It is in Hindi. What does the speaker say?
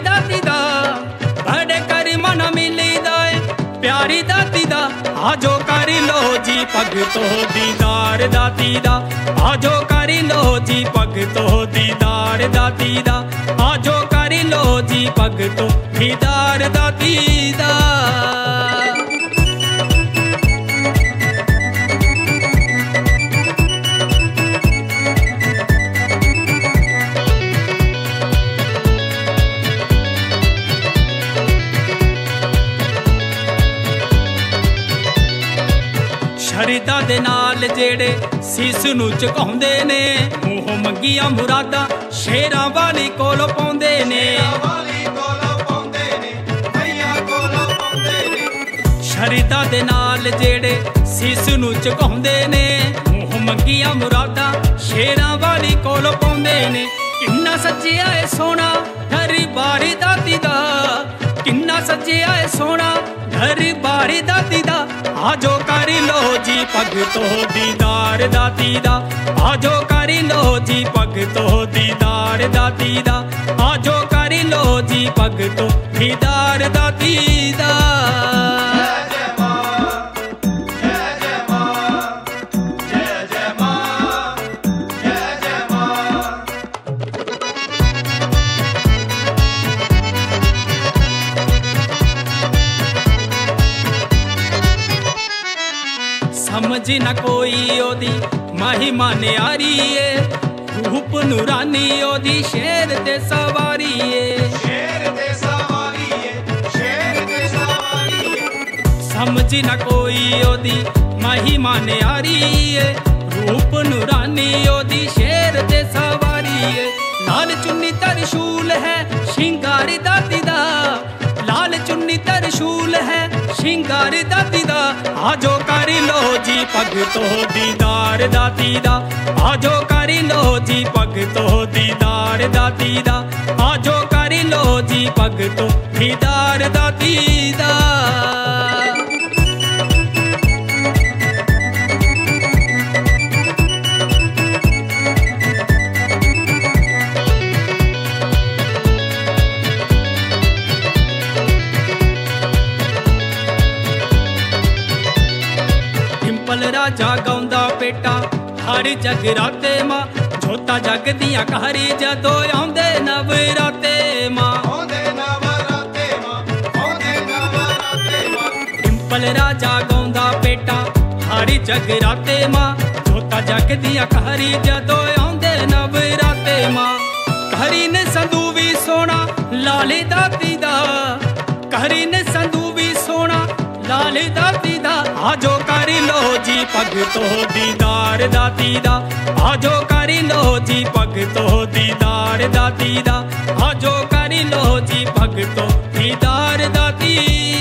दाती दा बड़े कर मन मिलीदा प्यारी दाती दा आजो करी लो जी भगतो दीदार दाती दा आजो करी लो जी भगतो दीदार दाती दा आजो करी लो जी भगतो दीदार दाती दा। शरदा दे नाल जेड़े सीस नू झुकाउंदे ने मूंह मंगिया मुरादा शेरां वाली कोल पाउंदे ने शरदा दे नाल जेड़े सीस नू झुकाउंदे ने मूंह मंगिया मुरादा शेरां वाली कोल पाउंदे ने किन्ना सज्जिया है सोना घर बारी दाती दा किन्ना सज्जिया है सोना घर बारी दाती दा आजो करी लो जी भगतो दीदार दाती दा आजो करी लो जी भगतो दीदार दाती दा आजो करी लो जी भगतो दीदार दाती दा। समझ न कोई ओदी महिमा न्यारी है रूप नूरानी ओदी शेर ते सवारी है समझ न कोई ओदी महिमा न्यारी है रूप नूरानी ओदी शेर ते सवारी है लाल चुन्नी तरशूल है शिंगारी दाती दा लाल चुन्नी तरशूल है शिंगारी दाती दा आजो करी लो जी भगतो दीदार दाती दा आजो करी लो जी भगतो दीदार दाती दा आजो करी लो जी भगतो दीदार दाती दा। राजा गाउंदा पेटा हर जगराते मां जोता जग दियां कहरी जदों आउंदे नवराते मां डिंपल राजा गाउंदा पेटा हर जगराते मां जोता जग दियां कहरी जदों आउंदे नवराते मां कहरी ने संधू भी सोना लाले दाती दा कहरी ने संधू भी सोना लाल दाती दा आजो करी लो जी भगतो दीदार दाती दा आजो करी लो जी भगतो दीदार दाती दा आजो करी लो जी भगतो दीदार दाती